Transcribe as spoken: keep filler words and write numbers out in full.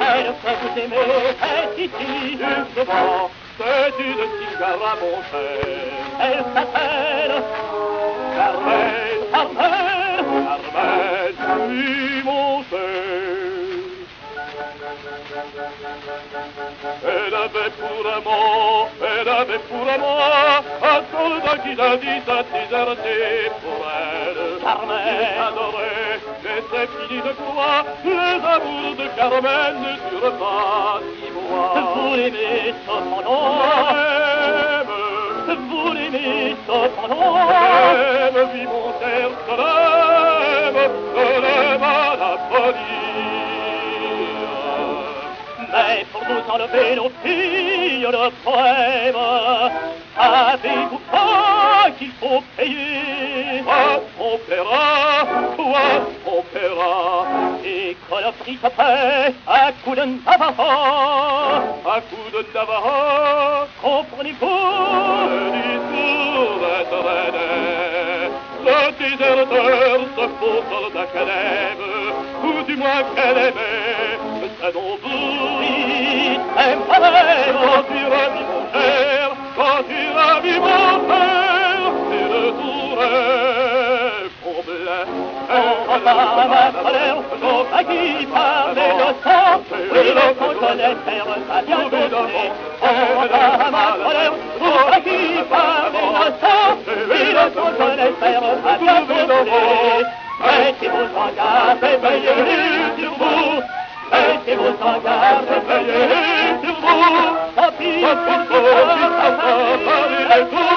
celle que vous aimez est ici. Justement, c'est une cigare à mon cher. Elle s'appelle Carmel, Carmel. Carmel, oui, mon cher. Elle avait pour amant, elle avait pour amant un soldat qui l'a dit sa déserté pour elle. Carmel. Il adorait, mais c'est fini de croire, les amours de Carmel ne durent pas six mois. Vous l'aimez cependant, Même, vous l'aimez cependant. même, vit mon cher, je l'aime, je l'aime à la folie. Mais pour nous enlever nos filles, le poème, savez-vous pas qu'il faut payer? Quoi on paiera, quoi on paiera, Et que le prix se paie à coups de Navajo. à coup de Navajo, Comprenez-vous? le discours d'être reine. Le déserteur se faux soldat qu'elle aime, ou du moins qu'elle aimait, c'est non vous. Oui, c'est pareil. Quand tu ravis mon cher, quand tu ravis mon cher, et le tour est complet. On va ma colère, on va qui parle de sang. Oui, le contre les terres, ça vient donner. On va ma colère, on va qui parle de sang. Oui, le contre les terres, ça vient donner. Mettez-vous en garde et veillez sur vous. Mettez-vous en garde et veillez sur vous. Tant pis, tant pis, tant pis, tant pis, tant pis,